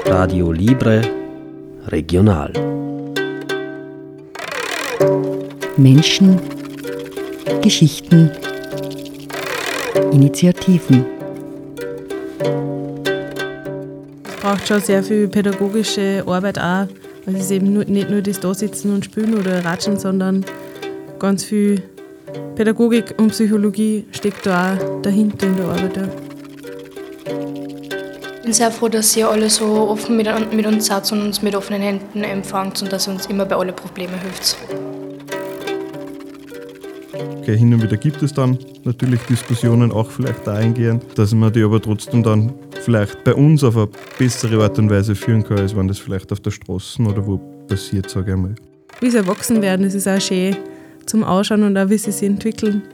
Radio Libre Regional. Menschen, Geschichten, Initiativen. Es braucht schon sehr viel pädagogische Arbeit auch. Also es ist eben nicht nur das Dasitzen und Spielen oder Ratschen, sondern ganz viel Pädagogik und Psychologie steckt da auch dahinter in der Arbeit. Ja. Ich bin sehr froh, dass ihr alle so offen mit uns seid und uns mit offenen Händen empfangt und dass ihr uns immer bei allen Problemen hilft. Okay, hin und wieder gibt es dann natürlich Diskussionen, auch vielleicht dahingehend, dass man die aber trotzdem dann vielleicht bei uns auf eine bessere Art und Weise führen kann, als wenn das vielleicht auf der Straße oder wo passiert, sage ich einmal. Wie sie erwachsen werden, das ist auch schön zum Ausschauen und auch wie sie sich entwickeln.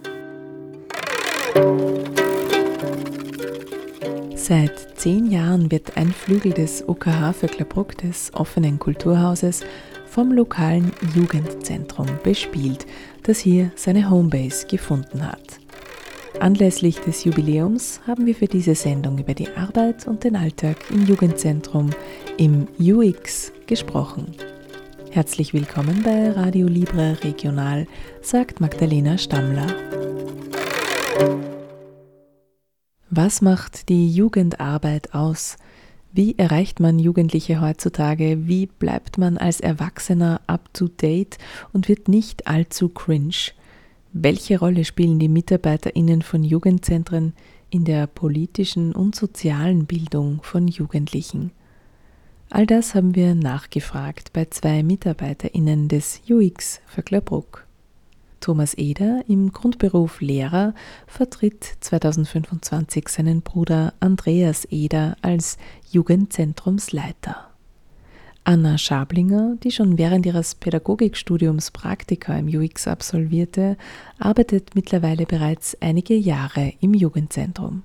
Seit 10 Jahren wird ein Flügel des OKH Vöcklerbruck, des offenen Kulturhauses, vom lokalen Jugendzentrum bespielt, das hier seine Homebase gefunden hat. Anlässlich des Jubiläums haben wir für diese Sendung über die Arbeit und den Alltag im Jugendzentrum, im UX, gesprochen. Herzlich willkommen bei Radio Libre Regional, sagt Magdalena Stammler. Was macht die Jugendarbeit aus? Wie erreicht man Jugendliche heutzutage? Wie bleibt man als Erwachsener up-to-date und wird nicht allzu cringe? Welche Rolle spielen die MitarbeiterInnen von Jugendzentren in der politischen und sozialen Bildung von Jugendlichen? All das haben wir nachgefragt bei 2 MitarbeiterInnen des UX Vöcklerbruck. Thomas Eder, im Grundberuf Lehrer, vertritt 2025 seinen Bruder Andreas Eder als Jugendzentrumsleiter. Anna Schablinger, die schon während ihres Pädagogikstudiums Praktika im UX absolvierte, arbeitet mittlerweile bereits einige Jahre im Jugendzentrum.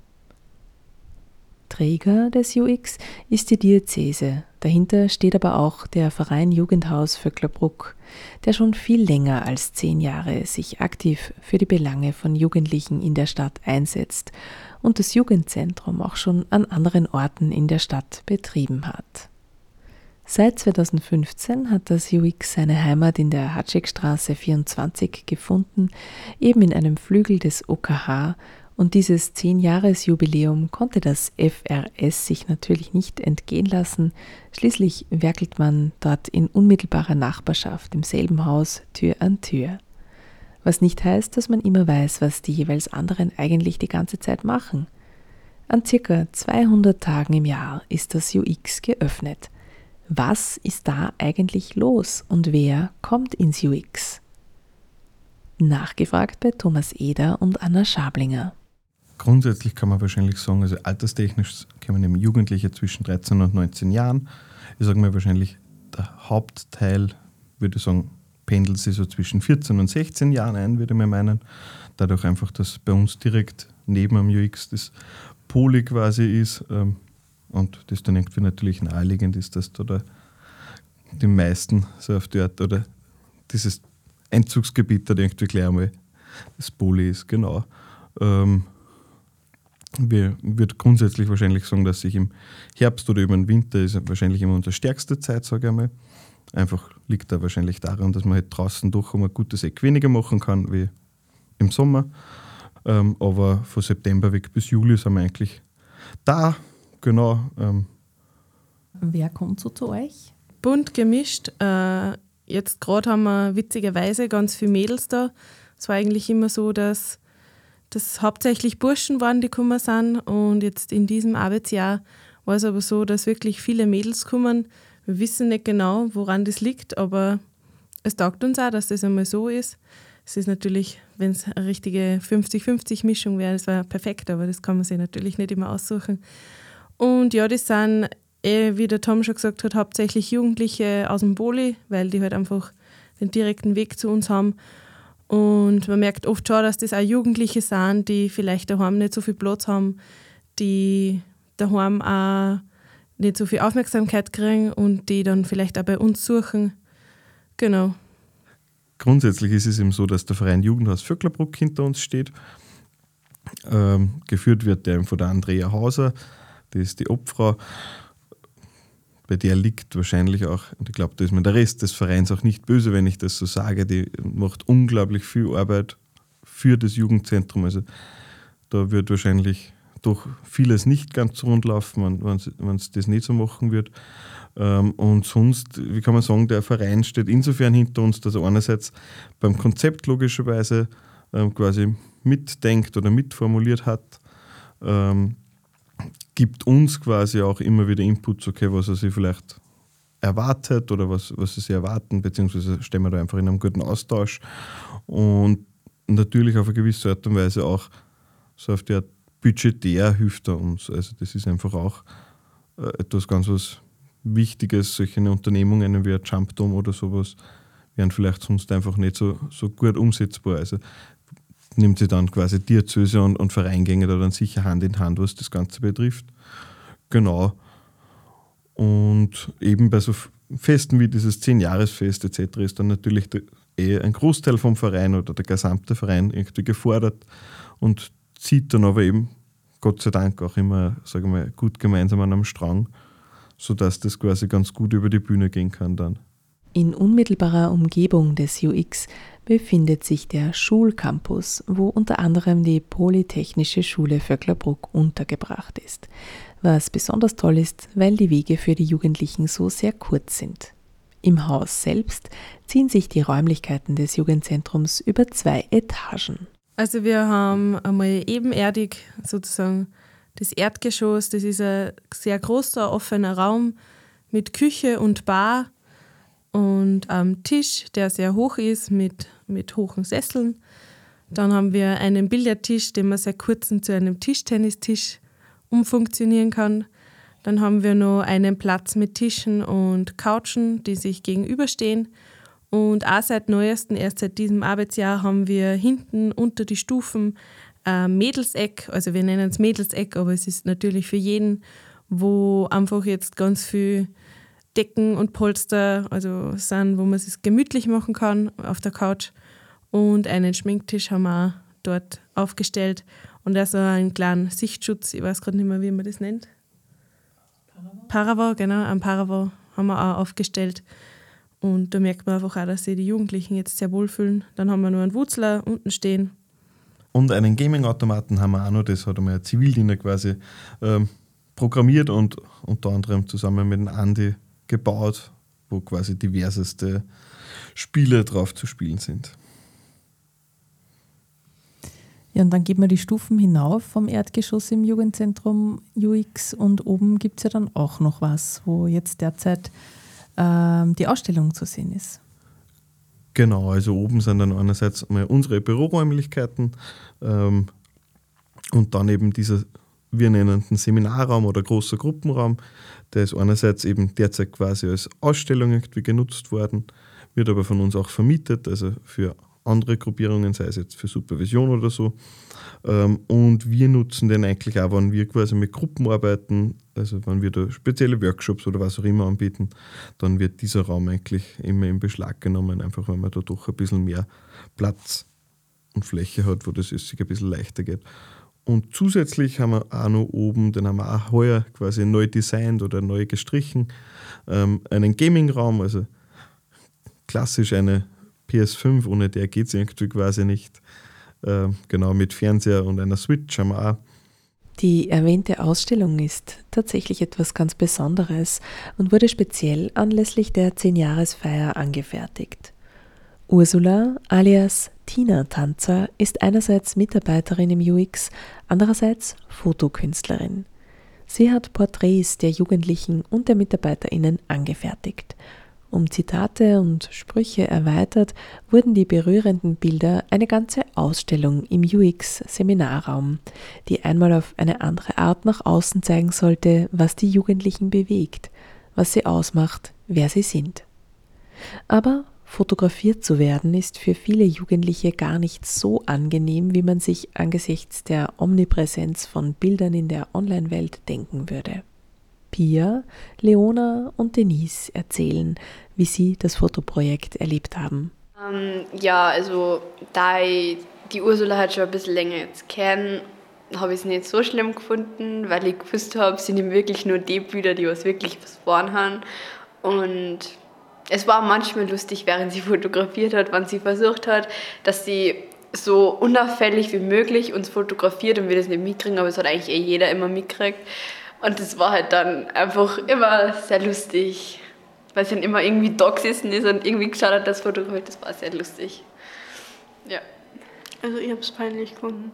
Träger des UX ist die Diözese. Dahinter steht aber auch der Verein Jugendhaus Vöcklerbruck, der schon viel länger als 10 Jahre sich aktiv für die Belange von Jugendlichen in der Stadt einsetzt und das Jugendzentrum auch schon an anderen Orten in der Stadt betrieben hat. Seit 2015 hat das UX seine Heimat in der Hatschekstraße 24 gefunden, eben in einem Flügel des OKH, und dieses 10-Jahres-Jubiläum konnte das FRS sich natürlich nicht entgehen lassen. Schließlich werkelt man dort in unmittelbarer Nachbarschaft im selben Haus Tür an Tür. Was nicht heißt, dass man immer weiß, was die jeweils anderen eigentlich die ganze Zeit machen. An ca. 200 Tagen im Jahr ist das UX geöffnet. Was ist da eigentlich los und wer kommt ins UX? Nachgefragt bei Thomas Eder und Anna Schablinger. Grundsätzlich kann man wahrscheinlich sagen, also alterstechnisch kommen eben Jugendliche zwischen 13 und 19 Jahren. Ich sage mal wahrscheinlich, der Hauptteil, würde ich sagen, pendelt sich so zwischen 14 und 16 Jahren ein, würde ich mal meinen. Dadurch einfach, dass bei uns direkt neben am UX das Poli quasi ist und das dann irgendwie natürlich naheliegend ist, dass da die meisten so auf die Art oder dieses Einzugsgebiet da irgendwie gleich einmal das Poli ist, genau. Wir würden grundsätzlich wahrscheinlich sagen, dass sich im Herbst oder über den Winter ist wahrscheinlich immer unsere stärkste Zeit, sage ich einmal. Einfach liegt da wahrscheinlich daran, dass man halt draußen doch ein gutes Eck weniger machen kann wie im Sommer. Aber von September weg bis Juli sind wir eigentlich da, genau. Wer kommt so zu euch? Bunt gemischt. Jetzt gerade haben wir witzigerweise ganz viele Mädels da. Es war eigentlich immer so, dass das hauptsächlich Burschen waren, die gekommen sind. Und jetzt in diesem Arbeitsjahr war es aber so, dass wirklich viele Mädels kommen. Wir wissen nicht genau, woran das liegt, aber es taugt uns auch, dass das einmal so ist. Es ist natürlich, wenn es eine richtige 50-50-Mischung wäre, das wäre perfekt, aber das kann man sich natürlich nicht immer aussuchen. Und ja, das sind, wie der Tom schon gesagt hat, hauptsächlich Jugendliche aus dem Poli, weil die halt einfach den direkten Weg zu uns haben. Und man merkt oft schon, dass das auch Jugendliche sind, die vielleicht daheim nicht so viel Platz haben, die daheim auch nicht so viel Aufmerksamkeit kriegen und die dann vielleicht auch bei uns suchen. Genau. Grundsätzlich ist es eben so, dass der Verein Jugendhaus Vöcklerbruck hinter uns steht. Geführt wird der von der Andrea Hauser, die ist die Obfrau. bei der liegt wahrscheinlich auch, und ich glaube, da ist mir der Rest des Vereins auch nicht böse, wenn ich das so sage, die macht unglaublich viel Arbeit für das Jugendzentrum. Also da wird wahrscheinlich doch vieles nicht ganz so rund laufen, wenn es das nicht so machen wird. Und sonst, wie kann man sagen, der Verein steht insofern hinter uns, dass er einerseits beim Konzept logischerweise quasi mitdenkt oder mitformuliert hat, gibt uns quasi auch immer wieder Inputs, okay, was er sich vielleicht erwartet oder was sie sich erwarten, beziehungsweise stehen wir da einfach in einem guten Austausch und natürlich auf eine gewisse Art und Weise auch so auf die Art budgetär hilft er uns. Also das ist einfach auch etwas ganz was Wichtiges. Solche Unternehmungen wie ein Jumpdome oder sowas wären vielleicht sonst einfach nicht so gut umsetzbar. Also nimmt sie dann quasi Diözese und Vereingänge da dann sicher Hand in Hand, was das Ganze betrifft. Genau. Und eben bei so Festen wie dieses 10-Jahres-Fest etc. ist dann natürlich ein Großteil vom Verein oder der gesamte Verein irgendwie gefordert und zieht dann aber eben Gott sei Dank auch immer, sagen wir mal, gut gemeinsam an einem Strang, sodass das quasi ganz gut über die Bühne gehen kann dann. In unmittelbarer Umgebung des UX befindet sich der Schulcampus, wo unter anderem die Polytechnische Schule Vöcklerbruck untergebracht ist. Was besonders toll ist, weil die Wege für die Jugendlichen so sehr kurz sind. Im Haus selbst ziehen sich die Räumlichkeiten des Jugendzentrums über 2 Etagen. Also wir haben einmal ebenerdig sozusagen das Erdgeschoss, das ist ein sehr großer, offener Raum mit Küche und Bar und am Tisch, der sehr hoch ist, mit hohen Sesseln. Dann haben wir einen Billardtisch, den man seit kurzem zu einem Tischtennistisch umfunktionieren kann. Dann haben wir noch einen Platz mit Tischen und Couchen, die sich gegenüberstehen. Und auch seit neuestem, erst seit diesem Arbeitsjahr, haben wir hinten unter die Stufen ein Mädelseck. Also wir nennen es Mädelseck, aber es ist natürlich für jeden, wo einfach jetzt ganz viel Decken und Polster also sind, wo man es gemütlich machen kann auf der Couch. Und einen Schminktisch haben wir auch dort aufgestellt. Und also einen kleinen Sichtschutz, ich weiß gerade nicht mehr, wie man das nennt. Paravent, genau, einen Paravent haben wir auch aufgestellt. Und da merkt man einfach auch, dass sich die Jugendlichen jetzt sehr wohlfühlen. Dann haben wir nur einen Wutzler unten stehen. Und einen Gaming-Automaten haben wir auch noch, das hat einmal ein Zivildiener quasi programmiert und unter anderem zusammen mit dem Andi gebaut, wo quasi diverseste Spiele drauf zu spielen sind. Ja, und dann geht man die Stufen hinauf vom Erdgeschoss im Jugendzentrum UX und oben gibt es ja dann auch noch was, wo jetzt derzeit die Ausstellung zu sehen ist. Genau, also oben sind dann einerseits mal unsere Büroräumlichkeiten und dann eben dieser, wir nennen den Seminarraum oder großer Gruppenraum, der ist einerseits eben derzeit quasi als Ausstellung irgendwie genutzt worden, wird aber von uns auch vermietet, also für andere Gruppierungen, sei es jetzt für Supervision oder so. Und wir nutzen den eigentlich auch, wenn wir quasi mit Gruppen arbeiten, also wenn wir da spezielle Workshops oder was auch immer anbieten, dann wird dieser Raum eigentlich immer in Beschlag genommen, einfach weil man da doch ein bisschen mehr Platz und Fläche hat, wo das sich ein bisschen leichter geht. Und zusätzlich haben wir auch noch oben, den haben wir auch heuer quasi neu designt oder neu gestrichen, einen Gaming-Raum, also klassisch eine PS5, ohne der geht es irgendwie quasi nicht. Genau, mit Fernseher und einer Switch haben wir auch. Die erwähnte Ausstellung ist tatsächlich etwas ganz Besonderes und wurde speziell anlässlich der 10-Jahresfeier angefertigt. Ursula alias Tina Tanzer ist einerseits Mitarbeiterin im UX, andererseits Fotokünstlerin. Sie hat Porträts der Jugendlichen und der MitarbeiterInnen angefertigt. Um Zitate und Sprüche erweitert, wurden die berührenden Bilder eine ganze Ausstellung im UX-Seminarraum, die einmal auf eine andere Art nach außen zeigen sollte, was die Jugendlichen bewegt, was sie ausmacht, wer sie sind. Aber fotografiert zu werden ist für viele Jugendliche gar nicht so angenehm, wie man sich angesichts der Omnipräsenz von Bildern in der Online-Welt denken würde. Pia, Leona und Denise erzählen, wie sie das Fotoprojekt erlebt haben. Ja, also da ich die Ursula halt schon ein bisschen länger jetzt kenne, habe ich es nicht so schlimm gefunden, weil ich gewusst habe, es sind eben wirklich nur die Bilder, die was wirklich was waren haben. Und es war manchmal lustig, während sie fotografiert hat, wenn sie versucht hat, dass sie so unauffällig wie möglich uns fotografiert und wir das nicht mitkriegen, aber es hat eigentlich jeder immer mitgekriegt. Und das war halt dann einfach immer sehr lustig, weil sie dann immer irgendwie da gesessen ist und irgendwie geschaut hat, dass fotografiert. Das war sehr lustig. Ja. Also ich habe es peinlich gefunden.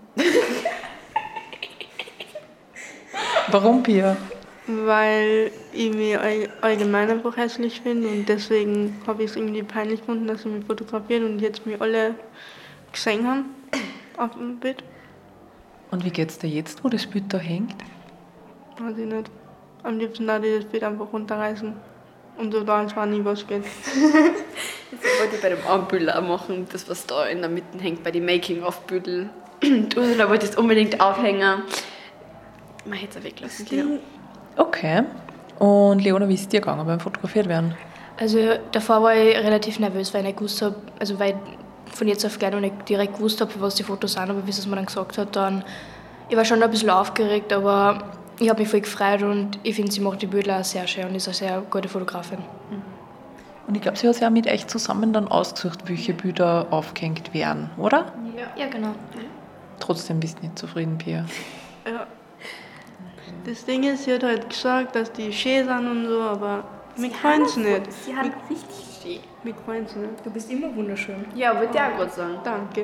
Warum, Pia? Weil ich mich allgemein einfach hässlich finde und deswegen habe ich es irgendwie peinlich gefunden, dass sie mich fotografieren und jetzt mich alle gesehen haben auf dem Bild. Und wie geht's dir jetzt, wo das Bild da hängt? Weiß ich nicht. Am liebsten würde ich das Bild einfach runterreißen und so da, als war nie was geht. Das wollte ich bei dem Armbild auch machen, das was da in der Mitte hängt, bei den Making-of-Bildern. Da wollte ich es unbedingt aufhängen. Man hätte es auch weglassen können. Okay. Und Leona, wie ist es dir gegangen beim Fotografiert werden? Also davor war ich relativ nervös, weil ich nicht gewusst habe, also weil ich von jetzt auf gleich noch nicht direkt gewusst habe, was die Fotos sind, aber wie es mir dann gesagt hat, dann, ich war schon ein bisschen aufgeregt, aber ich habe mich voll gefreut und ich finde, sie macht die Bilder auch sehr schön und ist eine sehr gute Fotografin. Und ich glaube, sie hat sich auch mit euch zusammen dann ausgesucht, welche Bilder aufgehängt werden, oder? Ja, genau. Trotzdem bist du nicht zufrieden, Pia. Ja. Das Ding ist, sie hat halt gesagt, dass die schön sind und so, aber mir gefallen sie nicht. Sie hat richtig schön. Mir gefallen sie nicht. Du bist immer wunderschön. Ja, wollte ich auch gerade sagen. Danke.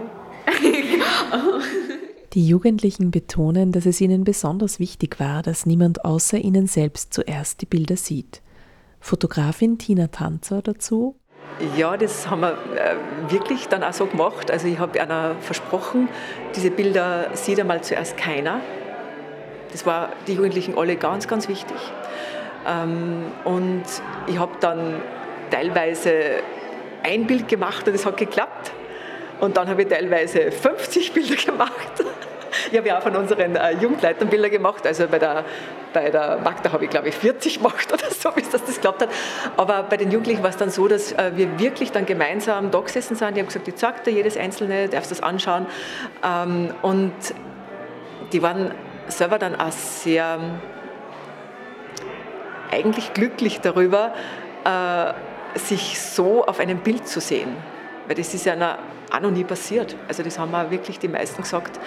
Die Jugendlichen betonen, dass es ihnen besonders wichtig war, dass niemand außer ihnen selbst zuerst die Bilder sieht. Fotografin Tina Tanzer dazu: Ja, das haben wir wirklich dann auch so gemacht. Also ich habe einer versprochen, diese Bilder sieht einmal zuerst keiner. Das war die Jugendlichen alle ganz, ganz wichtig. Und ich habe dann teilweise ein Bild gemacht und es hat geklappt. Und dann habe ich teilweise 50 Bilder gemacht. Ich habe ja auch von unseren Jugendleitern Bilder gemacht. Also bei der Magda habe ich, glaube ich, 40 gemacht oder so, bis das geklappt hat. Aber bei den Jugendlichen war es dann so, dass wir wirklich dann gemeinsam da gesessen sind. Die haben gesagt, ich zeige dir jedes Einzelne, darfst das anschauen. Und die waren selber dann auch sehr eigentlich glücklich darüber, sich so auf einem Bild zu sehen. Weil das ist ja auch noch nie passiert. Also das haben auch wirklich die meisten gesagt,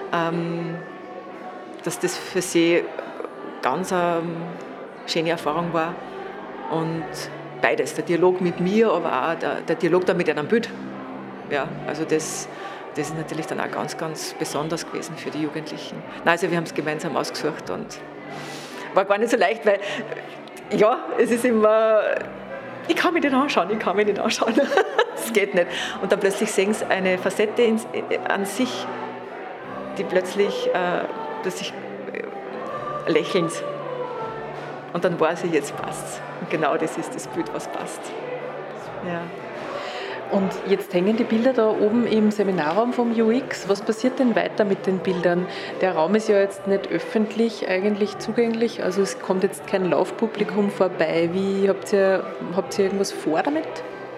dass das für sie ganz eine schöne Erfahrung war. Und beides, der Dialog mit mir, aber auch der Dialog dann mit einem Bild. Ja, also das ist natürlich dann auch ganz, ganz besonders gewesen für die Jugendlichen. Nein, also wir haben es gemeinsam ausgesucht und war gar nicht so leicht, weil ja, es ist immer, ich kann mich nicht anschauen. Das geht nicht. Und dann plötzlich sehen sie eine Facette an sich, die plötzlich lächeln. Und dann weiß ich, jetzt passt. Und genau das ist das Bild, was passt. Ja. Und jetzt hängen die Bilder da oben im Seminarraum vom UX. Was passiert denn weiter mit den Bildern? Der Raum ist ja jetzt nicht öffentlich eigentlich zugänglich, also es kommt jetzt kein Laufpublikum vorbei. Wie habt ihr irgendwas vor damit?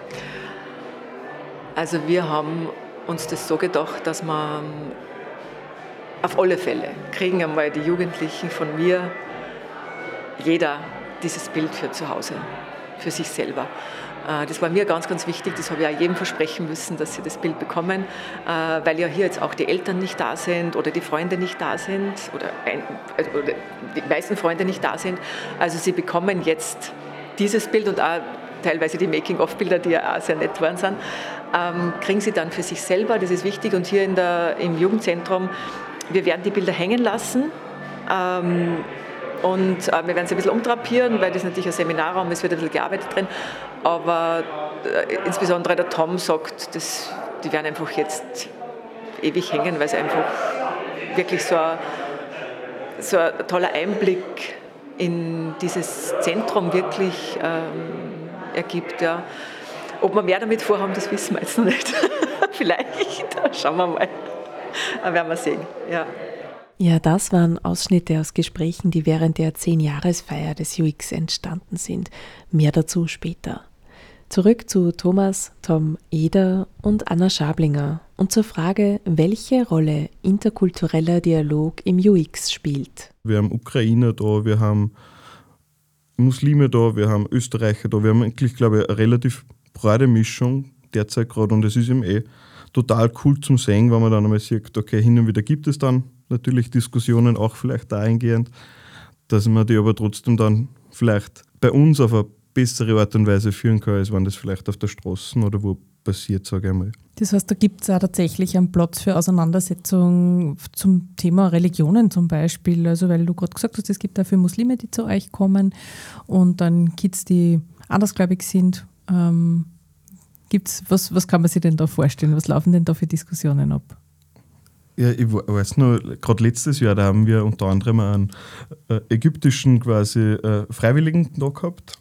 Also wir haben uns das so gedacht, dass wir auf alle Fälle kriegen einmal die Jugendlichen von mir, jeder dieses Bild für zu Hause, für sich selber. Das war mir ganz, ganz wichtig, das habe ich auch jedem versprechen müssen, dass sie das Bild bekommen, weil ja hier jetzt auch die Eltern nicht da sind oder die Freunde nicht da sind oder die meisten Freunde nicht da sind. Also sie bekommen jetzt dieses Bild und auch teilweise die Making-of-Bilder, die ja auch sehr nett waren, sind, kriegen sie dann für sich selber, das ist wichtig. Und hier im Jugendzentrum, wir werden die Bilder hängen lassen. Und wir werden sie ein bisschen umdrapieren, weil das natürlich ein Seminarraum ist, wird ein bisschen gearbeitet drin. Aber insbesondere der Tom sagt, die werden einfach jetzt ewig hängen, weil es einfach wirklich so ein toller Einblick in dieses Zentrum wirklich ergibt. Ja. Ob wir mehr damit vorhaben, das wissen wir jetzt noch nicht. Vielleicht, schauen wir mal. Aber werden wir sehen. Ja. Ja, das waren Ausschnitte aus Gesprächen, die während der 10-Jahresfeier des UX entstanden sind. Mehr dazu später. Zurück zu Thomas, Tom Eder und Anna Schablinger und zur Frage, welche Rolle interkultureller Dialog im UX spielt. Wir haben Ukrainer da, wir haben Muslime da, wir haben Österreicher da, wir haben eigentlich, glaube ich, eine relativ breite Mischung derzeit gerade und es ist eben total cool zum sehen, wenn man dann einmal sieht, okay, hin und wieder gibt es dann natürlich Diskussionen, auch vielleicht dahingehend, dass man die aber trotzdem dann vielleicht bei uns auf eine bessere Art und Weise führen kann, als wenn das vielleicht auf der Straße oder wo passiert, sage ich einmal. Das heißt, da gibt es auch tatsächlich einen Platz für Auseinandersetzung zum Thema Religionen zum Beispiel. Also weil du gerade gesagt hast, es gibt auch viele Muslime, die zu euch kommen und dann Kids, die andersgläubig sind. Gibt's, was kann man sich denn da vorstellen? Was laufen denn da für Diskussionen ab? Ja, ich weiß nur, gerade letztes Jahr, da haben wir unter anderem einen ägyptischen quasi Freiwilligen da gehabt.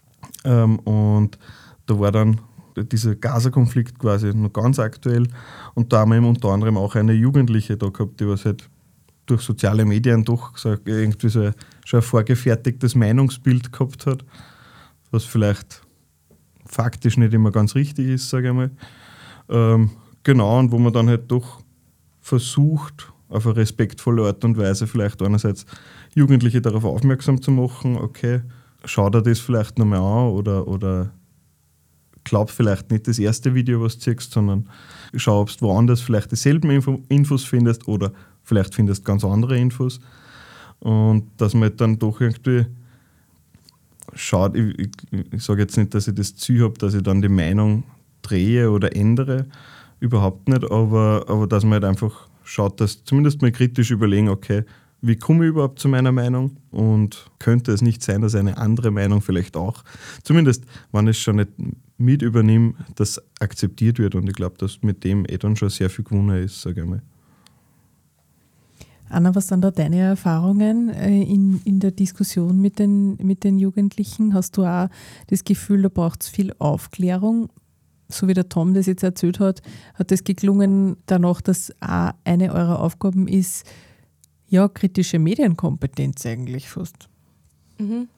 Und da war dann dieser Gaza-Konflikt quasi noch ganz aktuell. Und da haben wir eben unter anderem auch eine Jugendliche da gehabt, die was halt durch soziale Medien doch gesagt, irgendwie so schon ein vorgefertigtes Meinungsbild gehabt hat, was vielleicht faktisch nicht immer ganz richtig ist, sage ich mal. Genau, und wo man dann halt doch versucht, auf eine respektvolle Art und Weise vielleicht einerseits Jugendliche darauf aufmerksam zu machen, okay, schau dir das vielleicht nochmal an oder glaub vielleicht nicht das erste Video, was du siehst, sondern schau, ob du woanders vielleicht dieselben Infos findest oder vielleicht findest ganz andere Infos. Und dass man dann doch irgendwie schaut, ich sage jetzt nicht, dass ich das Ziel habe, dass ich dann die Meinung drehe oder ändere, überhaupt nicht, aber dass man halt einfach schaut, dass zumindest mal kritisch überlegen, okay, wie komme ich überhaupt zu meiner Meinung und könnte es nicht sein, dass eine andere Meinung vielleicht auch, zumindest wenn ich es schon nicht mit übernehme, das akzeptiert wird und ich glaube, dass mit dem dann schon sehr viel gewonnen ist, sage ich mal. Anna, was sind da deine Erfahrungen in der Diskussion mit den Jugendlichen? Hast du auch das Gefühl, da braucht es viel Aufklärung? So wie der Tom das jetzt erzählt hat es geklungen danach, dass auch eine eurer Aufgaben ist, ja, kritische Medienkompetenz eigentlich fast. Mhm.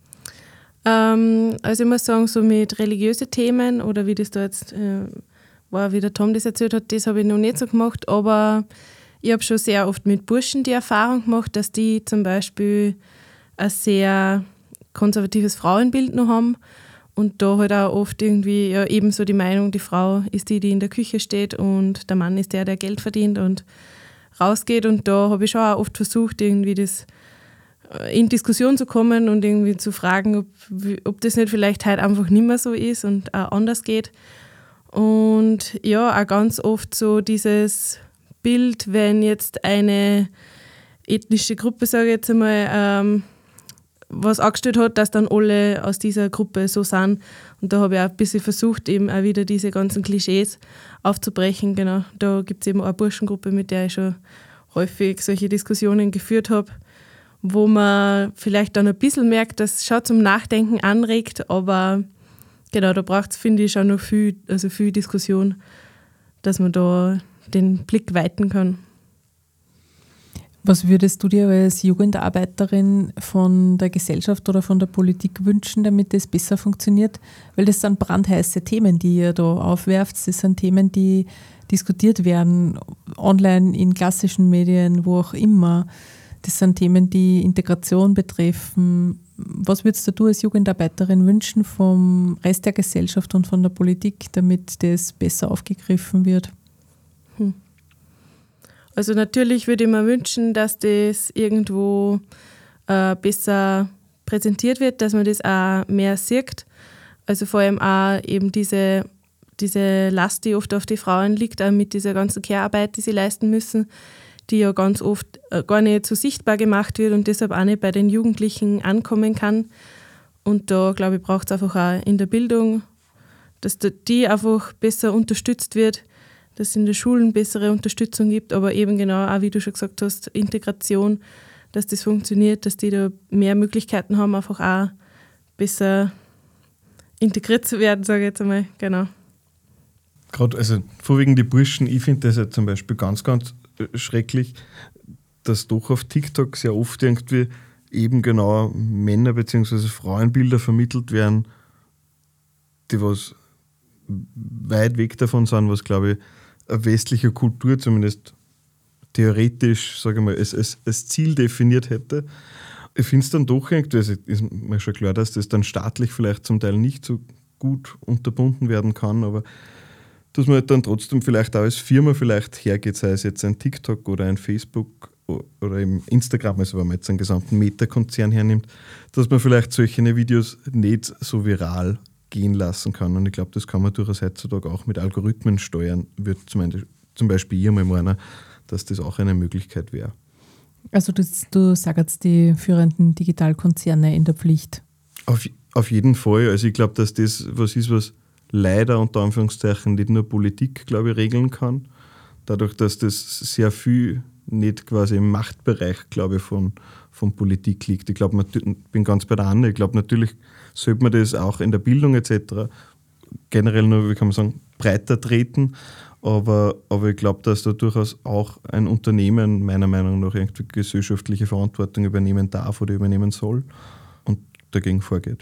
Also ich muss sagen, so mit religiösen Themen oder wie das da jetzt war, wie der Tom das erzählt hat, das habe ich noch nicht so gemacht, aber ich habe schon sehr oft mit Burschen die Erfahrung gemacht, dass die zum Beispiel ein sehr konservatives Frauenbild noch haben und da halt auch oft irgendwie ja, ebenso die Meinung, die Frau ist die in der Küche steht und der Mann ist der Geld verdient und rausgeht und da habe ich schon auch oft versucht, irgendwie das in Diskussion zu kommen und irgendwie zu fragen, ob das nicht vielleicht halt einfach nicht mehr so ist und auch anders geht. Und ja, auch ganz oft so dieses Bild, wenn jetzt eine ethnische Gruppe, sage ich jetzt einmal, was angestellt hat, dass dann alle aus dieser Gruppe so sind. Und da habe ich auch ein bisschen versucht, eben auch wieder diese ganzen Klischees aufzubrechen. Genau. Da gibt es eben auch eine Burschengruppe, mit der ich schon häufig solche Diskussionen geführt habe, wo man vielleicht dann ein bisschen merkt, dass es schon zum Nachdenken anregt, aber genau, da braucht es, finde ich, schon noch viel Diskussion, dass man da den Blick weiten kann. Was würdest du dir als Jugendarbeiterin von der Gesellschaft oder von der Politik wünschen, damit das besser funktioniert? Weil das sind brandheiße Themen, die ihr da aufwerft. Das sind Themen, die diskutiert werden, online, in klassischen Medien, wo auch immer. Das sind Themen, die Integration betreffen. Was würdest du als Jugendarbeiterin wünschen vom Rest der Gesellschaft und von der Politik, damit das besser aufgegriffen wird? Also natürlich würde ich mir wünschen, dass das irgendwo besser präsentiert wird, dass man das auch mehr sieht. Also vor allem auch eben diese Last, die oft auf die Frauen liegt, auch mit dieser ganzen Care-Arbeit, die sie leisten müssen, die ja ganz oft gar nicht so sichtbar gemacht wird und deshalb auch nicht bei den Jugendlichen ankommen kann. Und da, glaube ich, braucht es einfach auch in der Bildung, dass die einfach besser unterstützt wird, dass es in den Schulen bessere Unterstützung gibt, aber eben genau, auch wie du schon gesagt hast, Integration, dass das funktioniert, dass die da mehr Möglichkeiten haben, einfach auch besser integriert zu werden, sage ich jetzt einmal. Genau. Gerade, also vorwiegend die Burschen, ich finde das ja zum Beispiel ganz, ganz schrecklich, dass doch auf TikTok sehr oft irgendwie eben genau Männer- bzw. Frauenbilder vermittelt werden, die was weit weg davon sind, was, glaube ich, eine westliche Kultur zumindest theoretisch, sage ich mal, als Ziel definiert hätte. Ich finde es dann doch irgendwie, also ist mir schon klar, dass das dann staatlich vielleicht zum Teil nicht so gut unterbunden werden kann, aber dass man halt dann trotzdem vielleicht auch als Firma vielleicht hergeht, sei es jetzt ein TikTok oder ein Facebook oder im Instagram, also wenn man jetzt einen gesamten Meta-Konzern hernimmt, dass man vielleicht solche Videos nicht so viral gehen lassen kann. Und ich glaube, das kann man durchaus heutzutage auch mit Algorithmen steuern, wird zum Beispiel ich einmal meinen, dass das auch eine Möglichkeit wäre. Also du sagst die führenden Digitalkonzerne in der Pflicht. Auf jeden Fall. Also ich glaube, dass das was ist, was leider unter Anführungszeichen nicht nur Politik, glaube ich, regeln kann. Dadurch, dass das sehr viel nicht quasi im Machtbereich, glaube ich, von Politik liegt. Ich glaube, ich bin ganz bei der Anne. Ich glaube, natürlich sollte man das auch in der Bildung etc. generell nur, wie kann man sagen, breiter treten. Aber ich glaube, dass da durchaus auch ein Unternehmen meiner Meinung nach irgendwie gesellschaftliche Verantwortung übernehmen darf oder übernehmen soll und dagegen vorgeht.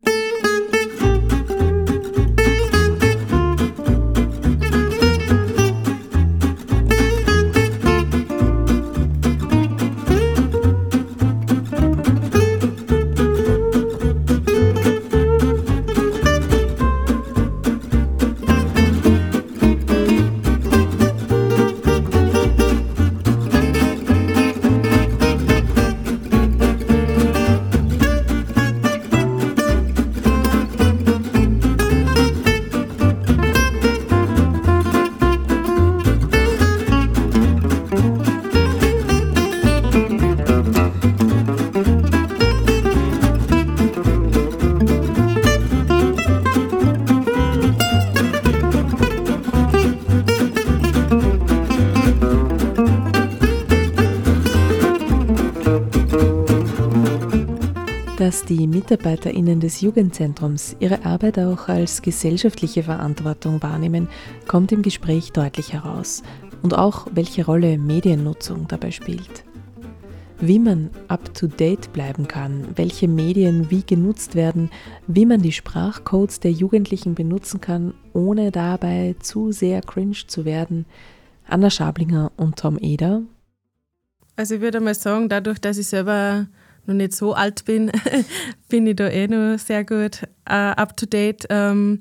Dass die MitarbeiterInnen des Jugendzentrums ihre Arbeit auch als gesellschaftliche Verantwortung wahrnehmen, kommt im Gespräch deutlich heraus. Und auch, welche Rolle Mediennutzung dabei spielt. Wie man up-to-date bleiben kann, welche Medien wie genutzt werden, wie man die Sprachcodes der Jugendlichen benutzen kann, ohne dabei zu sehr cringe zu werden. Anna Schablinger und Tom Eder. Also ich würde mal sagen, dadurch, dass ich selber noch nicht so alt bin, bin ich da noch sehr gut up-to-date. Eine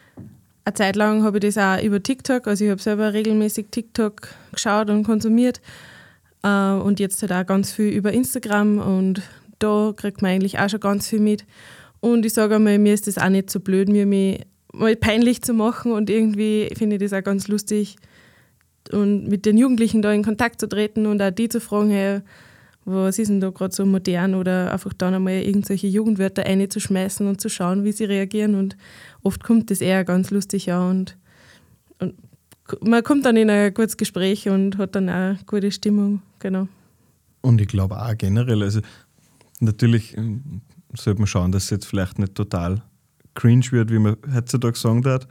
Zeit lang habe ich das auch über TikTok, also ich habe selber regelmäßig TikTok geschaut und konsumiert und jetzt halt auch ganz viel über Instagram und da kriegt man eigentlich auch schon ganz viel mit. Und ich sage einmal, mir ist das auch nicht so blöd, mir mich mal peinlich zu machen und irgendwie finde ich das auch ganz lustig und mit den Jugendlichen da in Kontakt zu treten und auch die zu fragen, hey, was ist denn da gerade so modern oder einfach dann einmal irgendwelche Jugendwörter reinzuschmeißen und zu schauen, wie sie reagieren und oft kommt das eher ganz lustig an und man kommt dann in ein gutes Gespräch und hat dann auch eine gute Stimmung, genau. Und ich glaube auch generell, also natürlich sollte man schauen, dass es jetzt vielleicht nicht total cringe wird, wie man heutzutage sagen darf,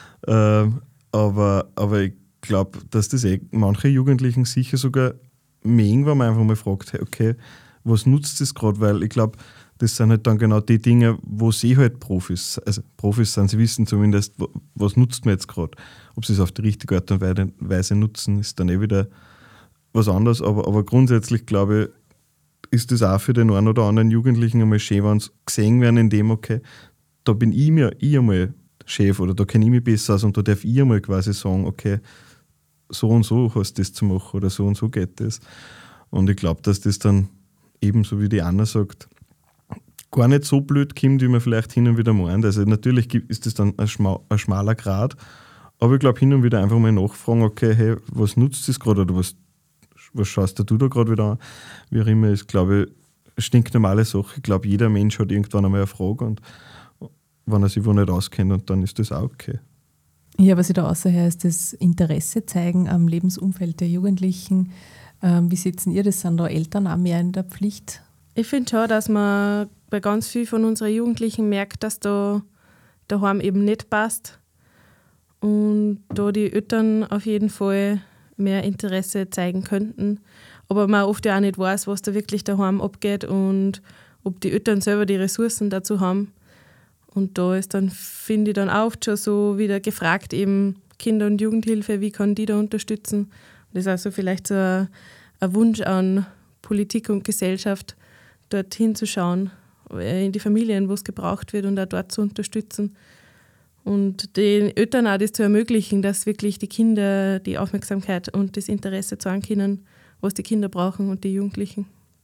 aber ich glaube, dass das manche Jugendlichen sicher sogar mögen, wenn man einfach mal fragt, hey, okay, was nutzt das gerade? Weil ich glaube, das sind halt dann genau die Dinge, wo sie halt Profis sind, sie wissen zumindest, was nutzt man jetzt gerade. Ob sie es auf die richtige Art und Weise nutzen, ist dann wieder was anderes. Aber grundsätzlich, glaube ich, ist das auch für den einen oder anderen Jugendlichen einmal schön, wenn sie gesehen werden in dem, okay, da bin ich einmal Chef oder da kenne ich mich besser aus und da darf ich einmal quasi sagen, okay, so und so hast du das zu machen oder so und so geht das. Und ich glaube, dass das dann ebenso wie die Anna sagt, gar nicht so blöd kommt, wie man vielleicht hin und wieder meint. Also natürlich ist das dann ein schmaler Grat, aber ich glaube hin und wieder einfach mal nachfragen, okay, hey, was nutzt das gerade oder was schaust du da gerade wieder an? Wie auch immer, ist, glaube ich, eine stinknormale Sache. Ich glaube, jeder Mensch hat irgendwann einmal eine Frage und wenn er sich wo nicht auskennt, und dann ist das auch okay. Ja, was ich da außerher ist das Interesse zeigen am Lebensumfeld der Jugendlichen. Wie seht ihr das? Sind da Eltern auch mehr in der Pflicht? Ich finde schon, dass man bei ganz vielen von unseren Jugendlichen merkt, dass da daheim eben nicht passt. Und da die Eltern auf jeden Fall mehr Interesse zeigen könnten. Aber man oft ja auch nicht weiß, was da wirklich daheim abgeht und ob die Eltern selber die Ressourcen dazu haben. Und da ist dann, finde ich, dann oft schon so wieder gefragt, eben Kinder- und Jugendhilfe, wie kann die da unterstützen? Und das ist also vielleicht so ein Wunsch an Politik und Gesellschaft, dort hinzuschauen, in die Familien, wo es gebraucht wird und auch dort zu unterstützen. Und den Eltern auch das zu ermöglichen, dass wirklich die Kinder die Aufmerksamkeit und das Interesse zeigen können, was die Kinder brauchen und die Jugendlichen.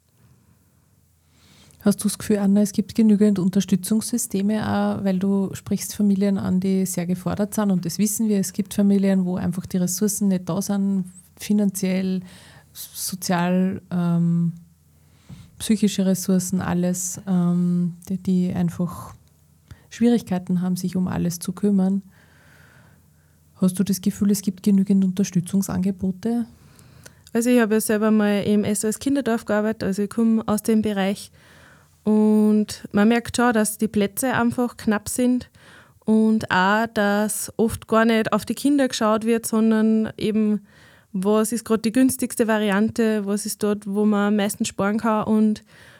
Hast du das Gefühl, Anna, es gibt genügend Unterstützungssysteme, auch, weil du sprichst Familien an, die sehr gefordert sind, und das wissen wir, es gibt Familien, wo einfach die Ressourcen nicht da sind, finanziell, sozial, psychische Ressourcen, alles, die einfach Schwierigkeiten haben, sich um alles zu kümmern. Hast du das Gefühl, es gibt genügend Unterstützungsangebote? Also ich habe ja selber mal im SOS Kinderdorf gearbeitet, also ich komme aus dem Bereich und man merkt schon, dass die Plätze einfach knapp sind und auch, dass oft gar nicht auf die Kinder geschaut wird, sondern eben, was ist gerade die günstigste Variante, was ist dort, wo man am meisten sparen kann, und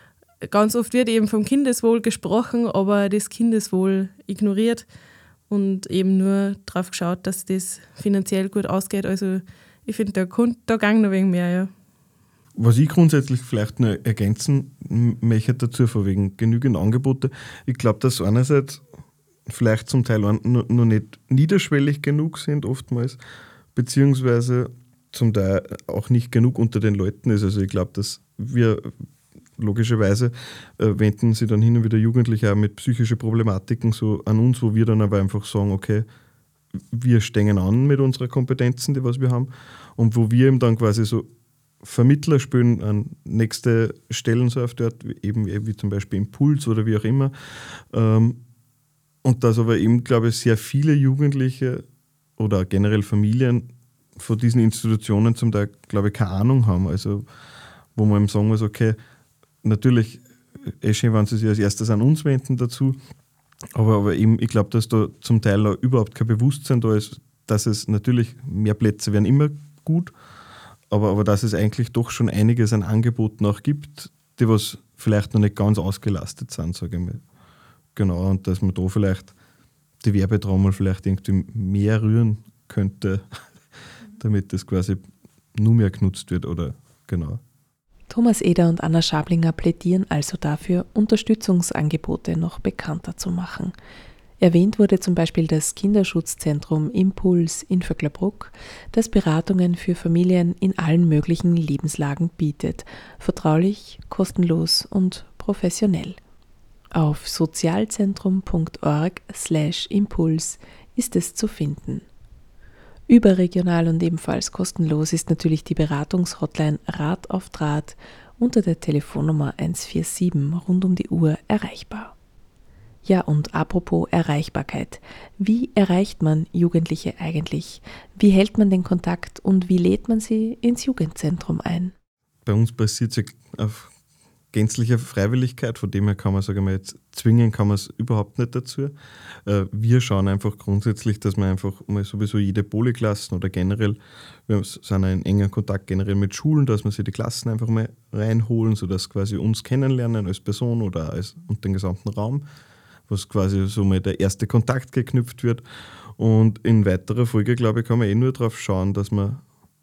ganz oft wird eben vom Kindeswohl gesprochen, aber das Kindeswohl ignoriert und eben nur darauf geschaut, dass das finanziell gut ausgeht. Also ich finde, da gang noch wegen mehr, ja. Was ich grundsätzlich vielleicht noch ergänzen möchte dazu, von wegen genügend Angebote, ich glaube, dass einerseits vielleicht zum Teil noch nicht niederschwellig genug sind oftmals, beziehungsweise zum Teil auch nicht genug unter den Leuten ist. Also ich glaube, dass wir logischerweise wenden sie dann hin und wieder Jugendliche auch mit psychischen Problematiken so an uns, wo wir dann aber einfach sagen, okay, wir stehen an mit unseren Kompetenzen, die was wir haben, und wo wir eben dann quasi so Vermittler spielen an nächste Stellen so auf dort, eben wie zum Beispiel Impuls oder wie auch immer. Und dass aber eben, glaube ich, sehr viele Jugendliche oder generell Familien von diesen Institutionen zum Teil, glaube ich, keine Ahnung haben. Also wo man eben sagen muss, okay, natürlich, schön, wenn sie sich als erstes an uns wenden dazu, aber eben, ich glaube, dass da zum Teil auch überhaupt kein Bewusstsein da ist, dass es natürlich, mehr Plätze wären immer gut, aber dass es eigentlich doch schon einiges an Angeboten auch gibt, die was vielleicht noch nicht ganz ausgelastet sind, sage ich mal. Genau, und dass man da vielleicht die Werbetrommel vielleicht irgendwie mehr rühren könnte, damit das quasi nur mehr genutzt wird, oder genau. Thomas Eder und Anna Schablinger plädieren also dafür, Unterstützungsangebote noch bekannter zu machen. Erwähnt wurde zum Beispiel das Kinderschutzzentrum Impuls in Vöcklerbruck, das Beratungen für Familien in allen möglichen Lebenslagen bietet, vertraulich, kostenlos und professionell. Auf sozialzentrum.org/impuls ist es zu finden. Überregional und ebenfalls kostenlos ist natürlich die Beratungshotline Rat auf Draht unter der Telefonnummer 147 rund um die Uhr erreichbar. Ja, und apropos Erreichbarkeit. Wie erreicht man Jugendliche eigentlich? Wie hält man den Kontakt und wie lädt man sie ins Jugendzentrum ein? Bei uns basiert es ja auf gänzlicher Freiwilligkeit, von dem her kann man, sagen wir jetzt, zwingen kann man es überhaupt nicht dazu. Wir schauen einfach grundsätzlich, dass wir einfach mal sowieso jede Polyklassen oder generell, wir sind in engen Kontakt generell mit Schulen, dass wir sie die Klassen einfach mal reinholen, sodass quasi uns kennenlernen als Person oder und den gesamten Raum, was quasi so mal der erste Kontakt geknüpft wird. Und in weiterer Folge, glaube ich, kann man nur darauf schauen, dass man,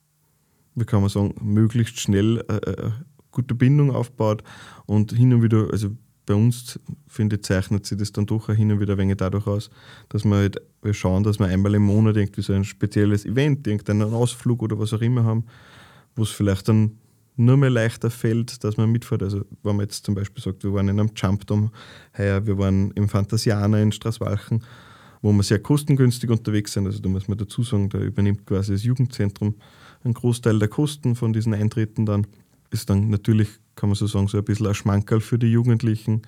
wie kann man sagen, möglichst schnell gute Bindung aufbaut und hin und wieder, also bei uns, finde ich, zeichnet sich das dann doch auch hin und wieder ein wenig dadurch aus, dass wir halt schauen, dass wir einmal im Monat irgendwie so ein spezielles Event, irgendeinen Ausflug oder was auch immer haben, wo es vielleicht dann nur mehr leichter fällt, dass man mitfährt. Also wenn man jetzt zum Beispiel sagt, wir waren in einem Jumpdom heuer, wir waren im Phantasianer in Straßwalchen, wo wir sehr kostengünstig unterwegs sind. Also da muss man dazu sagen, da übernimmt quasi das Jugendzentrum einen Großteil der Kosten von diesen Eintritten dann. Ist dann natürlich, kann man so sagen, so ein bisschen ein Schmankerl für die Jugendlichen,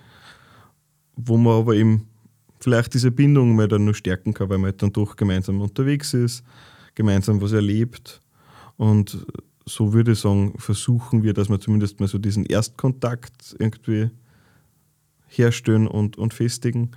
wo man aber eben vielleicht diese Bindung mal dann noch stärken kann, weil man halt dann doch gemeinsam unterwegs ist, gemeinsam was erlebt. Und so würde ich sagen, versuchen wir, dass wir zumindest mal so diesen Erstkontakt irgendwie herstellen und festigen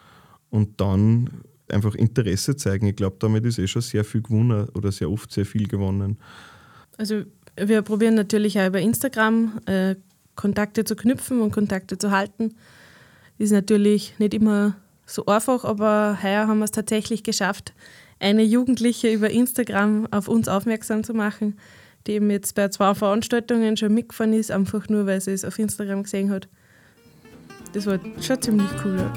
und dann einfach Interesse zeigen. Ich glaube, damit ist schon sehr viel gewonnen oder sehr oft sehr viel gewonnen. Also wir probieren natürlich auch über Instagram Kontakte zu knüpfen und Kontakte zu halten. Ist natürlich nicht immer so einfach, aber heuer haben wir es tatsächlich geschafft, eine Jugendliche über Instagram auf uns aufmerksam zu machen, die eben jetzt bei 2 Veranstaltungen schon mitgefahren ist, einfach nur, weil sie es auf Instagram gesehen hat. Das war schon ziemlich cool. Ja.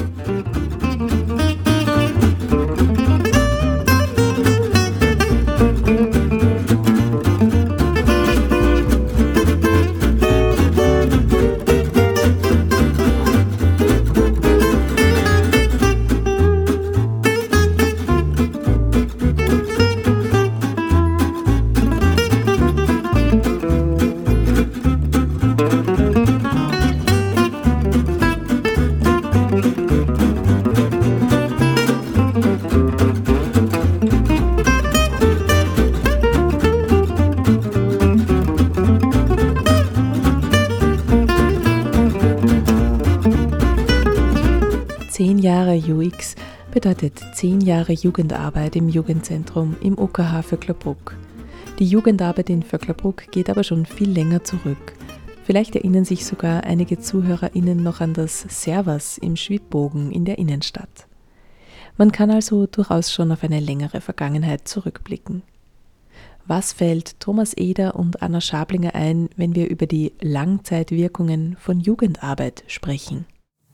10 Jahre UX bedeutet 10 Jahre Jugendarbeit im Jugendzentrum im OKH Vöcklerbruck. Die Jugendarbeit in Vöcklerbruck geht aber schon viel länger zurück. Vielleicht erinnern sich sogar einige ZuhörerInnen noch an das Servas im Schwibbogen in der Innenstadt. Man kann also durchaus schon auf eine längere Vergangenheit zurückblicken. Was fällt Thomas Eder und Anna Schablinger ein, wenn wir über die Langzeitwirkungen von Jugendarbeit sprechen?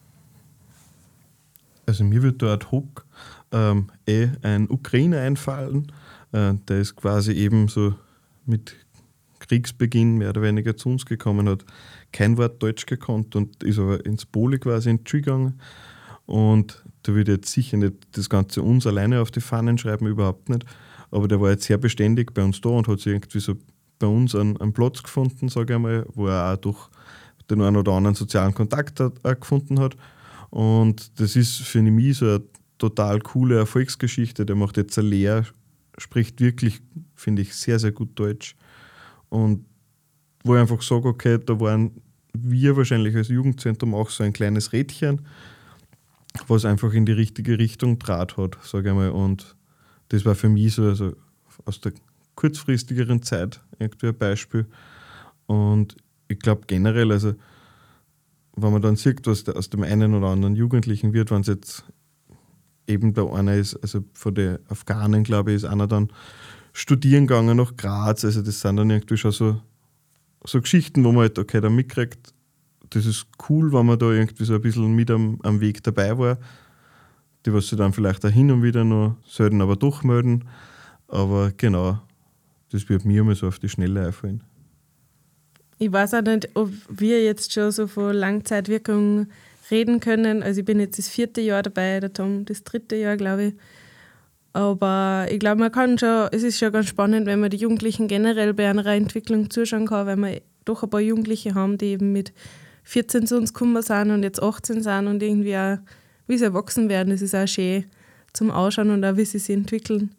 Also mir wird da ad hoc ein Ukrainer einfallen, der ist quasi eben so mit Kriegsbeginn mehr oder weniger zu uns gekommen, hat kein Wort Deutsch gekonnt und ist aber ins Poli quasi in die Schule gegangen. Und da würde jetzt sicher nicht das Ganze uns alleine auf die Fahnen schreiben, überhaupt nicht. Aber der war jetzt sehr beständig bei uns da und hat sich irgendwie so bei uns einen Platz gefunden, sage ich einmal, wo er auch durch den einen oder anderen sozialen Kontakt auch gefunden hat. Und das ist für mich so eine total coole Erfolgsgeschichte. Der macht jetzt eine Lehre, spricht wirklich, finde ich, sehr, sehr gut Deutsch. Und wo ich einfach sage, okay, da waren wir wahrscheinlich als Jugendzentrum auch so ein kleines Rädchen, was einfach in die richtige Richtung Draht hat, sage ich mal. Und das war für mich so also aus der kurzfristigeren Zeit irgendwie ein Beispiel. Und ich glaube generell, also wenn man dann sieht, was aus dem einen oder anderen Jugendlichen wird, wenn es jetzt eben da einer ist, also von den Afghanen, glaube ich, ist einer dann studieren gegangen nach Graz, also das sind dann irgendwie schon so Geschichten, wo man halt, okay, dann mitkriegt, das ist cool, wenn man da irgendwie so ein bisschen mit am Weg dabei war, die was sie dann vielleicht auch hin und wieder noch selten aber doch melden, aber genau, das wird mir immer so auf die Schnelle einfallen. Ich weiß auch nicht, ob wir jetzt schon so von Langzeitwirkung reden können. Also ich bin jetzt das 4. Jahr dabei, der Tom das 3. Jahr, glaube ich. Aber ich glaube, es ist schon ganz spannend, wenn man die Jugendlichen generell bei einer Entwicklung zuschauen kann, weil wir doch ein paar Jugendliche haben, die eben mit 14 zu uns gekommen sind und jetzt 18 sind und irgendwie auch, wie sie erwachsen werden, das ist auch schön zum Ausschauen und auch, wie sie sich entwickeln.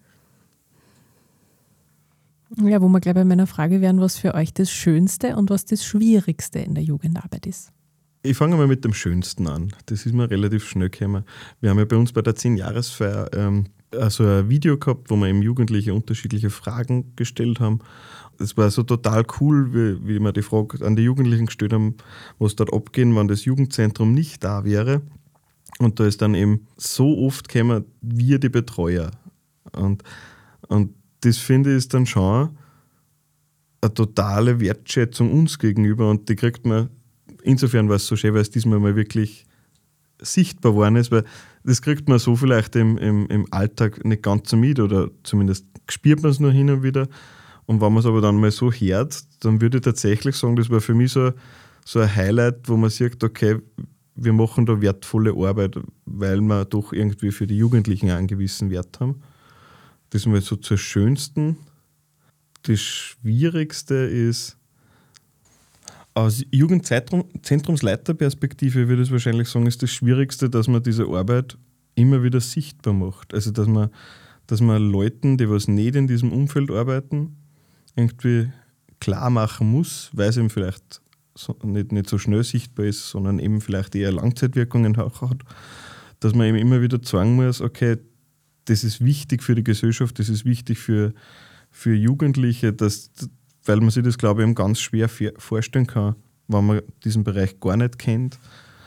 Ja, wo wir gleich bei meiner Frage wären, was für euch das Schönste und was das Schwierigste in der Jugendarbeit ist. Ich fange mal mit dem Schönsten an. Das ist mir relativ schnell gekommen. Wir haben ja bei uns bei der 10-Jahresfeier also ein Video gehabt, wo wir eben Jugendliche unterschiedliche Fragen gestellt haben. Es war so total cool, wie wir die Frage an die Jugendlichen gestellt haben, was dort abgehen, wenn das Jugendzentrum nicht da wäre. Und da ist dann eben so oft gekommen, wir die Betreuer. Und das finde ich ist dann schon eine totale Wertschätzung uns gegenüber und die kriegt man, insofern war es so schön, weil es diesmal mal wirklich sichtbar geworden ist, weil das kriegt man so vielleicht im Alltag nicht ganz so mit oder zumindest spürt man es nur hin und wieder und wenn man es aber dann mal so hört, dann würde ich tatsächlich sagen, das war für mich so ein Highlight, wo man sieht, okay, wir machen da wertvolle Arbeit, weil wir doch irgendwie für die Jugendlichen einen gewissen Wert haben. Das ist mal so zur Schönsten. Das Schwierigste ist, aus Jugendzentrumsleiterperspektive würde ich wahrscheinlich sagen, ist das Schwierigste, dass man diese Arbeit immer wieder sichtbar macht. Also dass man Leuten, die was nicht in diesem Umfeld arbeiten, irgendwie klar machen muss, weil es eben vielleicht nicht so schnell sichtbar ist, sondern eben vielleicht eher Langzeitwirkungen auch hat, dass man eben immer wieder sagen muss, okay, das ist wichtig für die Gesellschaft, das ist wichtig für Jugendliche, weil man sich das, glaube ich, eben ganz schwer vorstellen kann, wenn man diesen Bereich gar nicht kennt,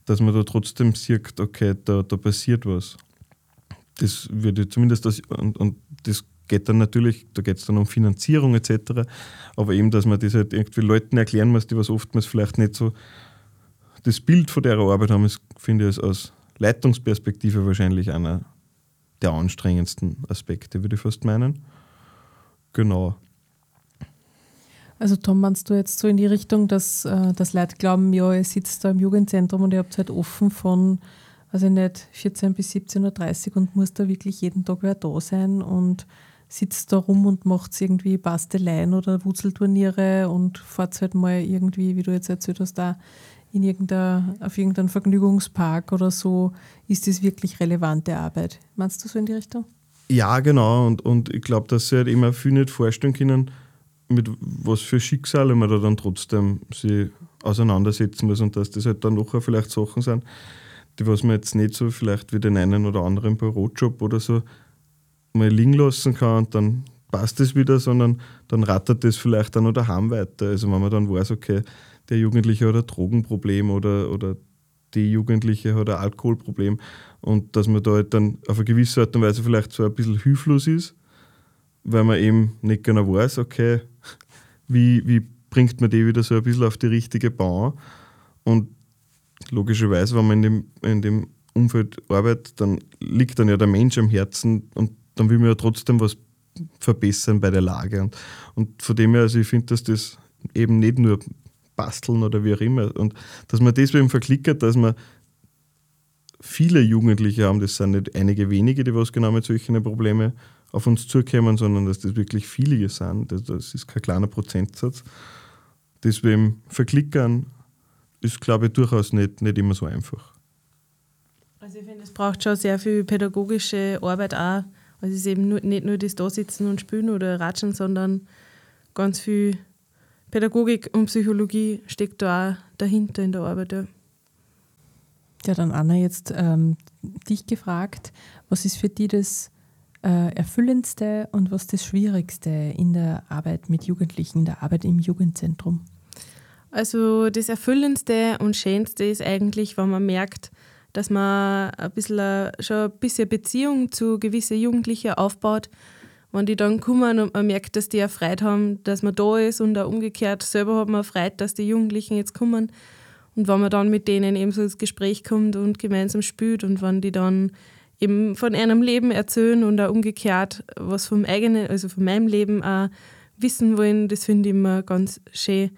dass man da trotzdem sieht, okay, da passiert was. Das würde zumindest und das geht dann natürlich, da geht es dann um Finanzierung etc., aber eben, dass man das halt irgendwie Leuten erklären muss, die was oftmals vielleicht nicht so das Bild von der Arbeit haben, ist, finde ich, aus Leitungsperspektive wahrscheinlich einer der anstrengendsten Aspekte, würde ich fast meinen. Genau. Also Tom, meinst du jetzt so in die Richtung, dass Leute glauben, ja, ihr sitzt da im Jugendzentrum und ihr habt halt offen von, also nicht 14 bis 17.30 Uhr und muss da wirklich jeden Tag wer da sein und sitzt da rum und macht irgendwie Basteleien oder Wurzelturniere und fahrt halt mal irgendwie, wie du jetzt erzählt hast, da auf irgendeinem Vergnügungspark oder so. Ist das wirklich relevante Arbeit? Meinst du so in die Richtung? Ja, genau. Und ich glaube, dass sie halt immer viel nicht vorstellen können, mit was für Schicksale man da dann trotzdem sich auseinandersetzen muss und dass das halt dann nachher vielleicht Sachen sind, die was man jetzt nicht so vielleicht wie den einen oder anderen Bürojob oder so mal liegen lassen kann und dann passt es wieder, sondern dann rattert das vielleicht dann noch daheim weiter. Also wenn man dann weiß, okay, der Jugendliche hat ein Drogenproblem oder die Jugendliche hat ein Alkoholproblem und dass man da halt dann auf eine gewisse Art und Weise vielleicht so ein bisschen hilflos ist, weil man eben nicht genau weiß, okay, wie bringt man die wieder so ein bisschen auf die richtige Bahn. Und logischerweise, wenn man in dem Umfeld arbeitet, dann liegt dann ja der Mensch am Herzen und dann will man ja trotzdem was verbessern bei der Lage. Und von dem her, also ich finde, dass das eben nicht nur basteln oder wie auch immer. Und dass man deswegen verklickert, dass man viele Jugendliche haben, das sind nicht einige wenige, die was genau mit solchen Problemen auf uns zukommen, sondern dass das wirklich viele sind. Das ist kein kleiner Prozentsatz. Deswegen verklickern ist, glaube ich, durchaus nicht immer so einfach. Also ich finde, es braucht schon sehr viel pädagogische Arbeit auch. Also es ist eben nicht nur das Dasitzen und Spielen oder Ratschen, sondern ganz viel Pädagogik und Psychologie steckt da auch dahinter in der Arbeit. Ja, dann Anna, jetzt dich gefragt, was ist für dich das Erfüllendste und was das Schwierigste in der Arbeit mit Jugendlichen, in der Arbeit im Jugendzentrum? Also das Erfüllendste und Schönste ist eigentlich, wenn man merkt, dass man schon ein bisschen Beziehung zu gewissen Jugendlichen aufbaut. Wenn die dann kommen und man merkt, dass die auch Freude haben, dass man da ist und auch umgekehrt selber hat man Freude, dass die Jugendlichen jetzt kommen. Und wenn man dann mit denen eben so ins Gespräch kommt und gemeinsam spielt und wenn die dann eben von einem Leben erzählen und auch umgekehrt was vom eigenen, also von meinem Leben auch wissen wollen, das finde ich immer ganz schön.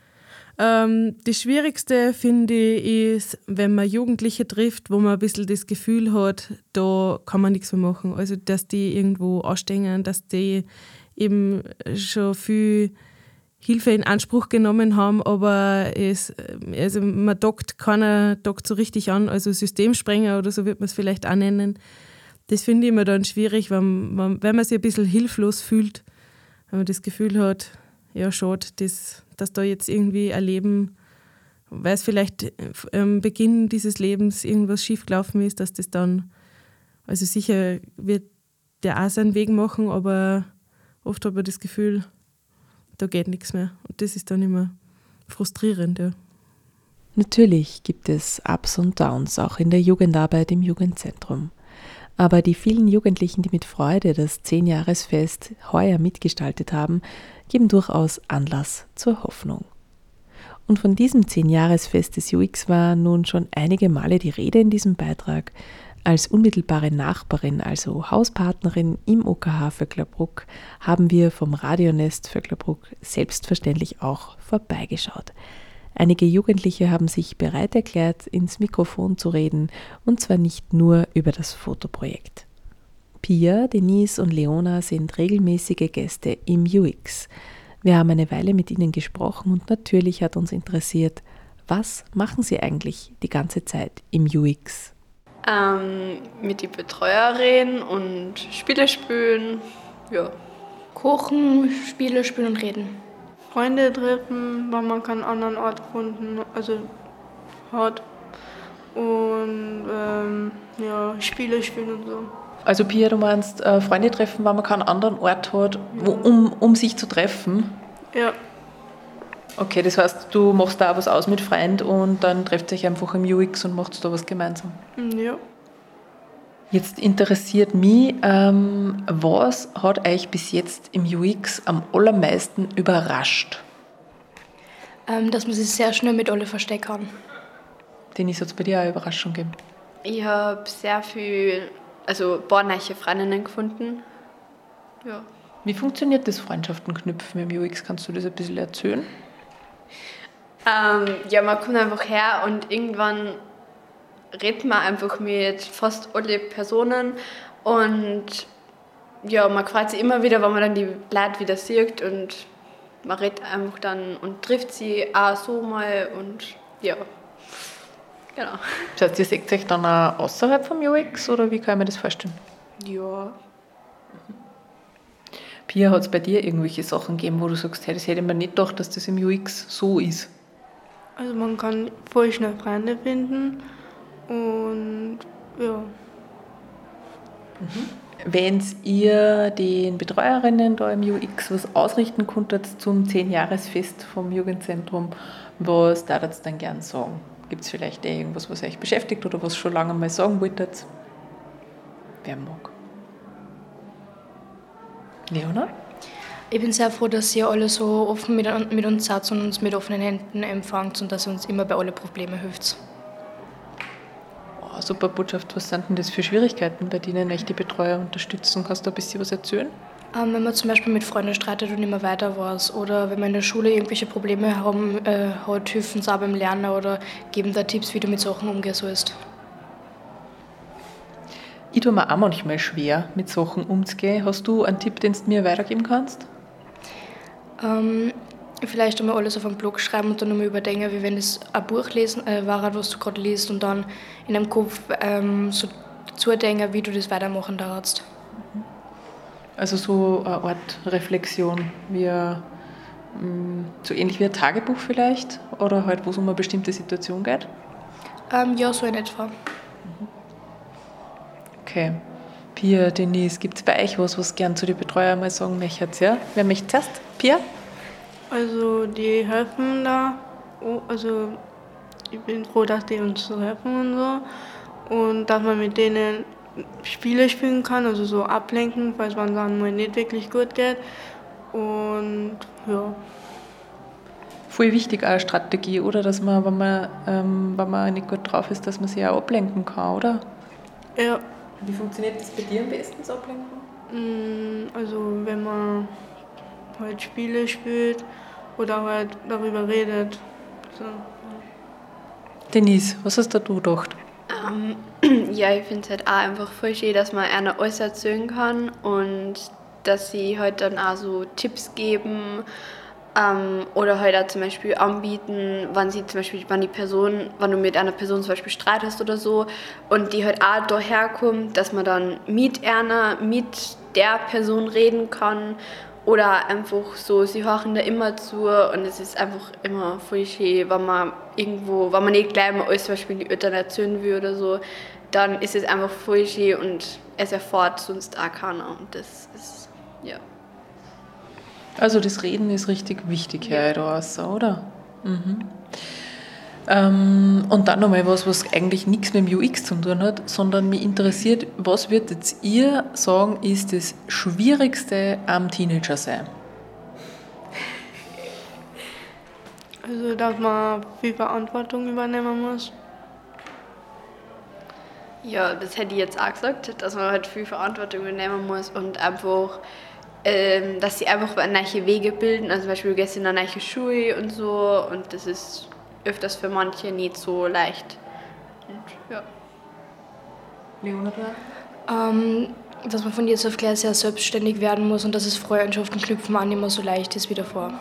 Das Schwierigste, finde ich, ist, wenn man Jugendliche trifft, wo man ein bisschen das Gefühl hat, da kann man nichts mehr machen. Also, dass die irgendwo anstehen, dass die eben schon viel Hilfe in Anspruch genommen haben, aber man keiner dockt so richtig an, also Systemsprenger oder so wird man es vielleicht auch nennen. Das finde ich immer dann schwierig, wenn man sich ein bisschen hilflos fühlt, wenn man das Gefühl hat, ja, schade, dass da jetzt irgendwie ein Leben, weil es vielleicht am Beginn dieses Lebens irgendwas schiefgelaufen ist, dass das dann, also sicher wird der auch seinen Weg machen, aber oft hat man das Gefühl, da geht nichts mehr. Und das ist dann immer frustrierend. Ja. Natürlich gibt es Ups und Downs, auch in der Jugendarbeit im Jugendzentrum. Aber die vielen Jugendlichen, die mit Freude das 10-Jahresfest heuer mitgestaltet haben, geben durchaus Anlass zur Hoffnung. Und von diesem 10-Jahresfest des UX war nun schon einige Male die Rede in diesem Beitrag. Als unmittelbare Nachbarin, also Hauspartnerin im OKH Vöcklerbruck, haben wir vom Radionest Vöcklerbruck selbstverständlich auch vorbeigeschaut. Einige Jugendliche haben sich bereit erklärt, ins Mikrofon zu reden, und zwar nicht nur über das Fotoprojekt. Pia, Denise und Leona sind regelmäßige Gäste im UX. Wir haben eine Weile mit ihnen gesprochen und natürlich hat uns interessiert, was machen sie eigentlich die ganze Zeit im UX? Mit den Betreuerinnen und Spiele spielen, ja. Kochen, Spiele spielen und reden. Freunde treffen, weil man keinen anderen Ort gefunden hat. Und Spiele spielen und so. Also Pia, du meinst Freunde treffen, weil man keinen anderen Ort hat, um sich zu treffen? Ja. Okay, das heißt, du machst da auch was aus mit Freunden und dann trefft euch einfach im UX und macht da was gemeinsam. Ja. Jetzt interessiert mich, was hat euch bis jetzt im UX am allermeisten überrascht? Dass man sich sehr schnell mit alle verstecken kann. Denise, hat es bei dir auch eine Überraschung gegeben? Ich habe sehr viel, also ein paar neue Freundinnen gefunden. Ja. Wie funktioniert das Freundschaften knüpfen im UX? Kannst du das ein bisschen erzählen? Ja, man kommt einfach her und irgendwann redet man einfach mit fast alle Personen und ja, man freut sich immer wieder, wenn man dann die Leute wieder sieht und man redet einfach dann und trifft sie auch so mal und ja, genau. Das heißt, ihr seht euch dann auch außerhalb vom UX oder wie kann ich mir das vorstellen? Ja. Pia, hat es bei dir irgendwelche Sachen gegeben, wo du sagst, hey, das hätte ich mir nicht gedacht, dass das im UX so ist? Also man kann voll schnell Freunde finden und ja. Wenn ihr den Betreuerinnen da im UX was ausrichten konntet zum 10-Jahresfest vom Jugendzentrum, was würdet ihr dann gern sagen? Gibt es vielleicht irgendwas, was euch beschäftigt oder was schon lange mal sagen wolltet? Wer mag? Leona? Ich bin sehr froh, dass ihr alle so offen mit uns seid und uns mit offenen Händen empfangt und dass ihr uns immer bei allen Problemen hilft. Oh, super Botschaft. Was sind denn das für Schwierigkeiten, bei denen euch die Betreuer unterstützen? Kannst du ein bisschen was erzählen? Wenn man zum Beispiel mit Freunden streitet und nicht mehr weiter weiß oder wenn man in der Schule irgendwelche Probleme hat, helfen sie auch beim Lernen oder geben da Tipps, wie du mit Sachen umgehen sollst. Ich tue mir auch manchmal schwer, mit Sachen umzugehen. Hast du einen Tipp, den du mir weitergeben kannst? Vielleicht einmal alles auf einen Blog schreiben und dann nochmal überdenken, wie wenn es ein Buch lesen war, was du gerade liest und dann in deinem Kopf so zudenken, wie du das weitermachen darfst. Also so eine Art Reflexion, so ähnlich wie ein Tagebuch vielleicht? Oder halt, wo es um eine bestimmte Situation geht? Ja, so in etwa. Okay. Pia, Denise, gibt es bei euch was gern zu den Betreuern mal sagen möchtet? Ja? Wer möchte zuerst? Pia? Also die helfen da, also ich bin froh, dass die uns so helfen und so und dass man mit denen Spiele spielen kann, also so ablenken, falls man dann mal nicht wirklich gut geht und ja. Voll wichtig auch eine Strategie, oder? Dass man, wenn man nicht gut drauf ist, dass man sich auch ablenken kann, oder? Ja. Wie funktioniert das bei dir am besten, das Ablenken? Also wenn man halt Spiele spielt oder halt darüber redet. So. Denise, was hast du gedacht? Ja, ich finde es halt auch einfach voll schön, dass man einer alles erzählen kann und dass sie halt dann auch so Tipps geben oder halt auch zum Beispiel anbieten, wenn du mit einer Person zum Beispiel streitest oder so und die halt auch daher kommt, dass man dann mit der Person reden kann oder einfach so, sie hören da immer zu und es ist einfach immer voll schön, wenn man nicht gleich mal alles zum Beispiel die Eltern erzählen will oder so, dann ist es einfach voll schön und es erfährt sonst auch keiner und das ist, ja. Also das Reden ist richtig wichtig hier draußen, oder? Mhm. Und dann nochmal was eigentlich nichts mit dem UX zu tun hat, sondern mich interessiert, was würdet ihr sagen, ist das Schwierigste am Teenager sein? Also, dass man viel Verantwortung übernehmen muss. Ja, das hätte ich jetzt auch gesagt, dass man halt viel Verantwortung übernehmen muss und einfach dass sie einfach neue Wege bilden, also zum Beispiel gestern eine neue Schule und so und das ist öfters für manche nicht so leicht. Und, ja. Leona? Dass man von jetzt auf gleich sehr selbstständig werden muss und dass es Freundschaften knüpfen auch nicht mehr so leicht ist wie davor.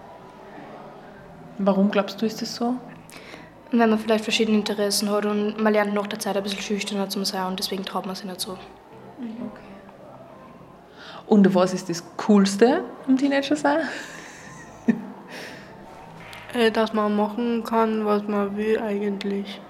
Warum glaubst du, ist das so? Wenn man vielleicht verschiedene Interessen hat und man lernt nach der Zeit ein bisschen schüchterner zu sein und deswegen traut man sich nicht so. Okay. Und was ist das Coolste am Teenager sein? Dass man machen kann, was man will eigentlich.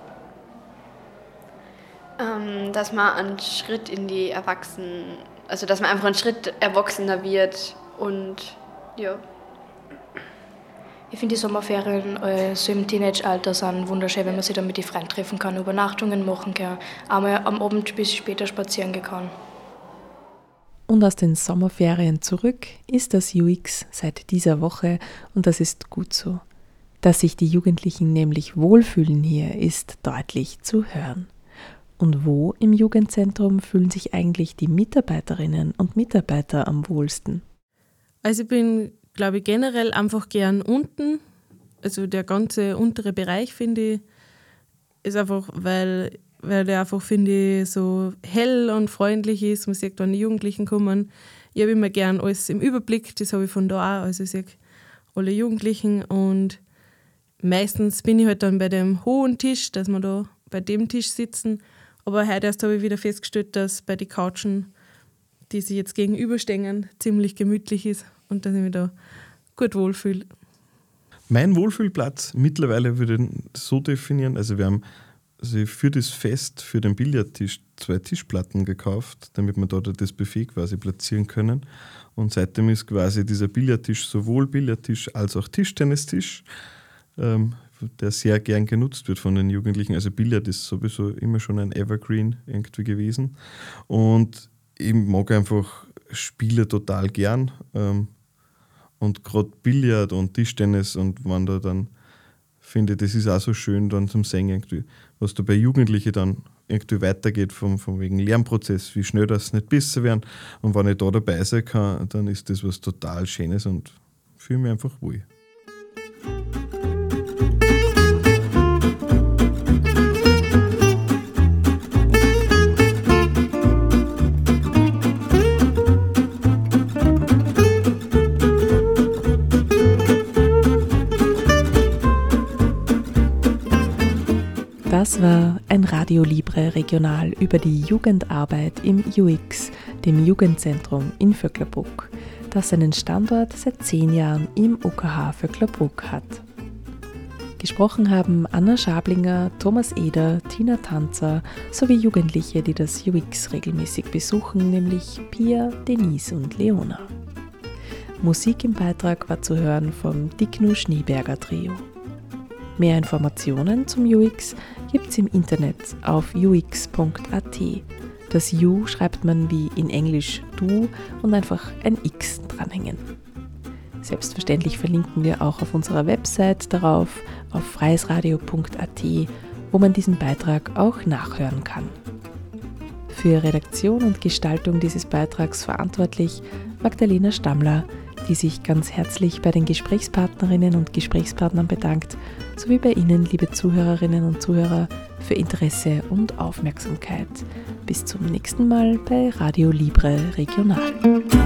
Dass man einen Schritt dass man einfach einen Schritt erwachsener wird und ja. Ich finde die Sommerferien so im Teenage-Alter sind wunderschön, wenn man sich dann mit den Freunden treffen kann, Übernachtungen machen kann, einmal am Abend bis später spazieren gehen kann. Und aus den Sommerferien zurück ist das UX seit dieser Woche und das ist gut so. Dass sich die Jugendlichen nämlich wohlfühlen hier, ist deutlich zu hören. Und wo im Jugendzentrum fühlen sich eigentlich die Mitarbeiterinnen und Mitarbeiter am wohlsten? Also ich bin, glaube ich, generell einfach gern unten. Also der ganze untere Bereich, finde ich, ist einfach, weil der einfach, finde ich, so hell und freundlich ist. Man sieht, wenn die Jugendlichen kommen. Ich habe immer gern alles im Überblick, das habe ich von da auch. Also ich sehe alle Jugendlichen und meistens bin ich halt dann bei dem hohen Tisch, dass wir da bei dem Tisch sitzen. Aber heute erst habe ich wieder festgestellt, dass bei den Couchen, die sich jetzt gegenüberstehen, ziemlich gemütlich ist und dass ich mich da gut wohlfühle. Mein Wohlfühlplatz mittlerweile würde ich so definieren, also wir haben für das Fest, für den Billardtisch 2 Tischplatten gekauft, damit wir dort das Buffet quasi platzieren können. Und seitdem ist quasi dieser Billardtisch sowohl Billardtisch als auch Tischtennistisch, der sehr gern genutzt wird von den Jugendlichen. Also Billard ist sowieso immer schon ein Evergreen irgendwie gewesen. Und ich mag einfach Spiele total gern. Und gerade Billard und Tischtennis und wenn da dann, finde ich, das ist auch so schön dann zum Sehen irgendwie, was da bei Jugendlichen dann irgendwie weitergeht vom wegen Lernprozess, wie schnell das nicht besser werden. Und wenn ich da dabei sein kann, dann ist das was total Schönes und fühle mich einfach wohl. Das war ein Radio Libre Regional über die Jugendarbeit im UX, dem Jugendzentrum in Vöcklerbruck, das seinen Standort seit 10 Jahren im OKH Vöcklerbruck hat. Gesprochen haben Anna Schablinger, Thomas Eder, Tina Tanzer sowie Jugendliche, die das UX regelmäßig besuchen, nämlich Pia, Denise und Leona. Musik im Beitrag war zu hören vom Digno Schneeberger Trio. Mehr Informationen zum UX gibt's im Internet auf ux.at. Das U schreibt man wie in Englisch du und einfach ein X dranhängen. Selbstverständlich verlinken wir auch auf unserer Website darauf, auf freiesradio.at, wo man diesen Beitrag auch nachhören kann. Für Redaktion und Gestaltung dieses Beitrags verantwortlich Magdalena Stammler, die sich ganz herzlich bei den Gesprächspartnerinnen und Gesprächspartnern bedankt, sowie bei Ihnen, liebe Zuhörerinnen und Zuhörer, für Interesse und Aufmerksamkeit. Bis zum nächsten Mal bei Radio Libre Regional.